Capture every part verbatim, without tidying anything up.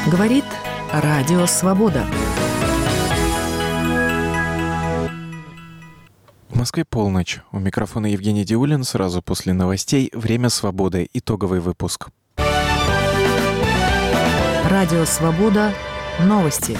Говорит Радио Свобода. В Москве полночь. У микрофона Евгений Диулин. Сразу после новостей «Время свободы». Итоговый выпуск. Радио Свобода. Новости.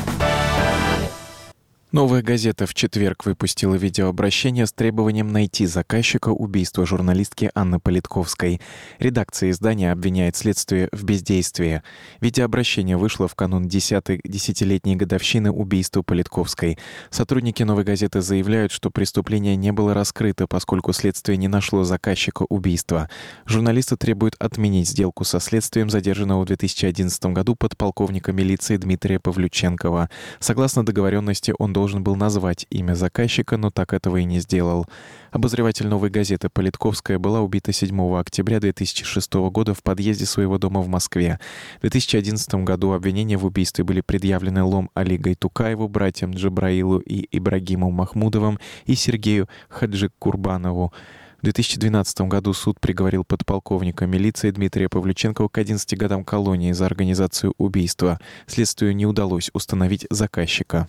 «Новая газета» в четверг выпустила видеообращение с требованием найти заказчика убийства журналистки Анны Политковской. Редакция издания обвиняет следствие в бездействии. Видеообращение вышло в канун десятой десятилетней годовщины убийства Политковской. Сотрудники «Новой газеты» заявляют, что преступление не было раскрыто, поскольку следствие не нашло заказчика убийства. Журналисты требуют отменить сделку со следствием задержанного в две тысячи одиннадцатом году подполковника милиции Дмитрия Павлюченкова. Согласно договоренности, он должен был назвать имя заказчика, но так этого и не сделал. Обозреватель «Новой газеты» Политковская была убита седьмого октября две тысячи шестого года в подъезде своего дома в Москве. В две тысячи одиннадцатом году обвинения в убийстве были предъявлены Лом Али Гайтукаеву, братьям Джабраилу и Ибрагиму Махмудовым и Сергею Хаджикурбанову. В две тысячи двенадцатом году суд приговорил подполковника милиции Дмитрия Павлюченкова к одиннадцати годам колонии за организацию убийства. Следствию не удалось установить заказчика.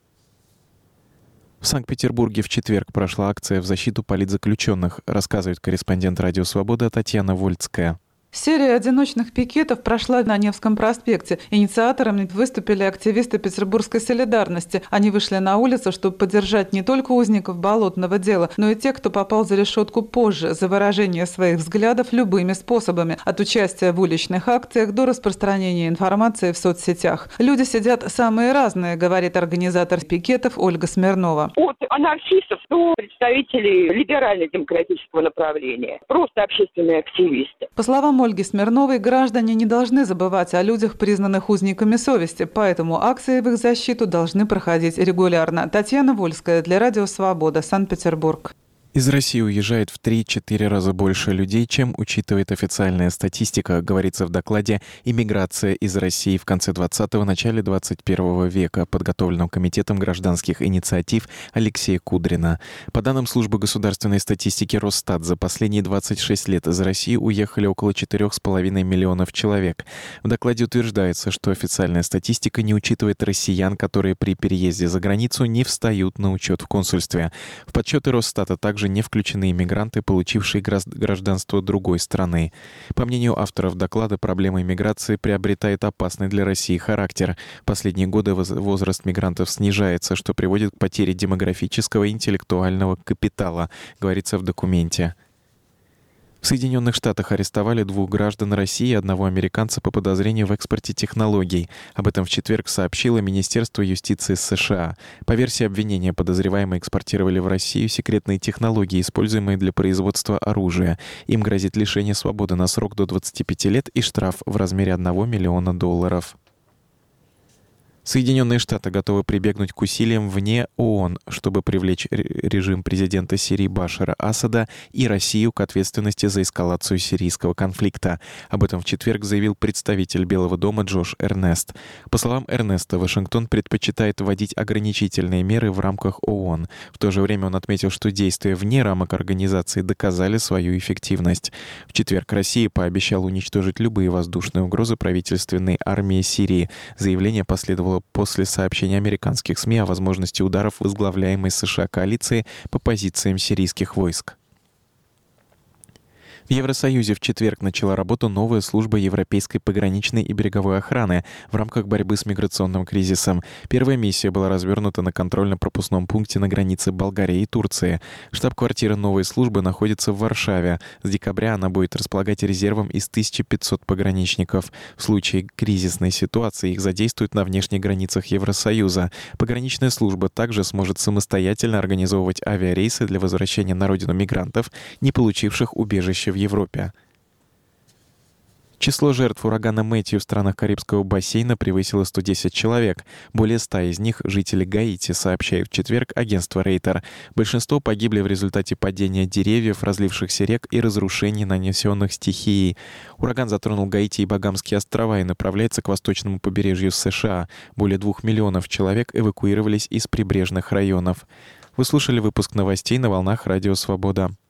В Санкт-Петербурге в четверг прошла акция в защиту политзаключенных, рассказывает корреспондент «Радио Свобода» Татьяна Вольцкая. Серия одиночных пикетов прошла на Невском проспекте. Инициаторами выступили активисты Петербургской солидарности. Они вышли на улицу, чтобы поддержать не только узников болотного дела, но и тех, кто попал за решетку позже, за выражение своих взглядов любыми способами, от участия в уличных акциях до распространения информации в соцсетях. Люди сидят самые разные, говорит организатор пикетов Ольга Смирнова. От анархистов до представителей либерально-демократического направления. Просто общественные активисты. По словам Ольги Смирновой, граждане не должны забывать о людях, признанных узниками совести, поэтому акции в их защиту должны проходить регулярно. Татьяна Вольская для Радио Свобода, Санкт-Петербург. Из России уезжает в три-четыре раза больше людей, чем учитывает официальная статистика, говорится в докладе «Иммиграция из России в конце двадцатого – начале двадцать первого века», подготовленном Комитетом гражданских инициатив Алексея Кудрина. По данным Службы государственной статистики Росстат, за последние двадцать шесть лет из России уехали около четырех с половиной миллионов человек. В докладе утверждается, что официальная статистика не учитывает россиян, которые при переезде за границу не встают на учет в консульстве. В подсчеты Росстата также не включены иммигранты, получившие гражданство другой страны. По мнению авторов доклада, проблема иммиграции приобретает опасный для России характер. В последние годы возраст мигрантов снижается, что приводит к потере демографического и интеллектуального капитала, говорится в документе. В Соединенных Штатах арестовали двух граждан России и одного американца по подозрению в экспорте технологий. Об этом в четверг сообщило Министерство юстиции США. По версии обвинения, подозреваемые экспортировали в Россию секретные технологии, используемые для производства оружия. Им грозит лишение свободы на срок до двадцати пяти лет и штраф в размере одного миллиона долларов. Соединенные Штаты готовы прибегнуть к усилиям вне ООН, чтобы привлечь режим президента Сирии Башара Асада и Россию к ответственности за эскалацию сирийского конфликта. Об этом в четверг заявил представитель Белого дома Джош Эрнест. По словам Эрнеста, Вашингтон предпочитает вводить ограничительные меры в рамках ООН. В то же время он отметил, что действия вне рамок организации доказали свою эффективность. В четверг Россия пообещала уничтожить любые воздушные угрозы правительственной армии Сирии. Заявление последовало после сообщения американских СМИ о возможности ударов возглавляемой США коалиции по позициям сирийских войск. В Евросоюзе в четверг начала работу новая служба Европейской пограничной и береговой охраны в рамках борьбы с миграционным кризисом. Первая миссия была развернута на контрольно-пропускном пункте на границе Болгарии и Турции. Штаб-квартира новой службы находится в Варшаве. С декабря она будет располагать резервом из тысячи пятисот пограничников. В случае кризисной ситуации их задействуют на внешних границах Евросоюза. Пограничная служба также сможет самостоятельно организовывать авиарейсы для возвращения на родину мигрантов, не получивших убежище в Европе. Число жертв урагана Мэтью в странах Карибского бассейна превысило сто десять человек. Более ста из них — жители Гаити, сообщает в четверг агентство Рейтер. Большинство погибли в результате падения деревьев, разлившихся рек и разрушений, нанесенных стихией. Ураган затронул Гаити и Багамские острова и направляется к восточному побережью США. Более двух миллионов человек эвакуировались из прибрежных районов. Вы слушали выпуск новостей на волнах Радио Свобода.